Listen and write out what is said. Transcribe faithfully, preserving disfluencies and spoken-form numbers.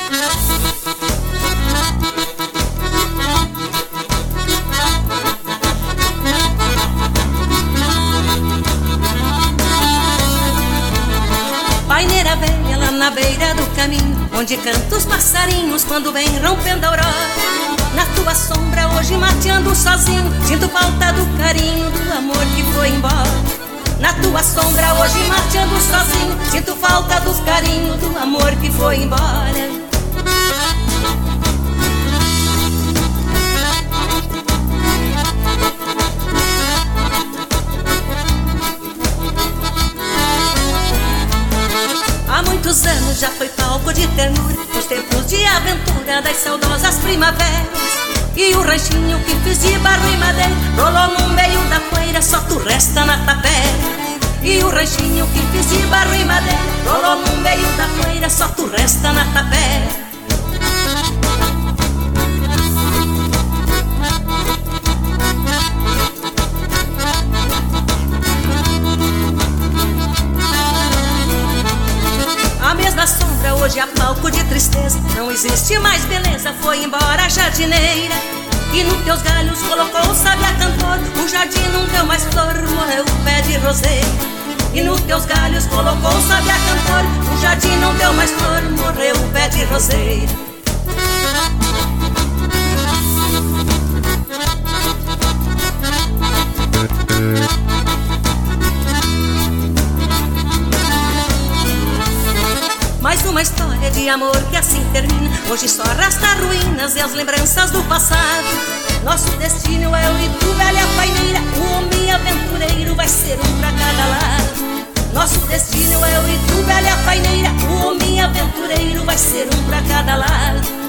Paineira velha lá na beira do caminho, onde cantam os passarinhos quando vem rompendo a aurora. Na tua sombra hoje mateando sozinho, sinto falta do carinho, do amor que foi embora. Na tua sombra hoje mateando sozinho, sinto falta dos carinhos, do amor que foi embora. Há muitos anos já foi palco de ternura, nos tempos de aventura das saudosas primaveras. E o ranchinho que fiz de barro e madeira rolou no meio da poeira, só tu resta na tapera. E o ranchinho que fiz de barro e madeira rolou no meio da poeira, só tu resta na tapera. A mesma sombra hoje há palco de tristeza, não existe mais beleza, foi embora a jardineira. E nos teus galhos colocou o sabiá cantor, o jardim não deu mais flor, morreu o pé de roseira. E nos teus galhos colocou o sabiá cantor, o jardim não deu mais flor, morreu o pé de roseira. Mais uma história de amor que assim termina, hoje só arrasta ruínas e as lembranças do passado. Nosso destino é eu e tu, velha paineira, o homem aventureiro vai ser um pra cada lado. Nosso destino é eu e tu, velha paineira, o homem aventureiro vai ser um pra cada lado.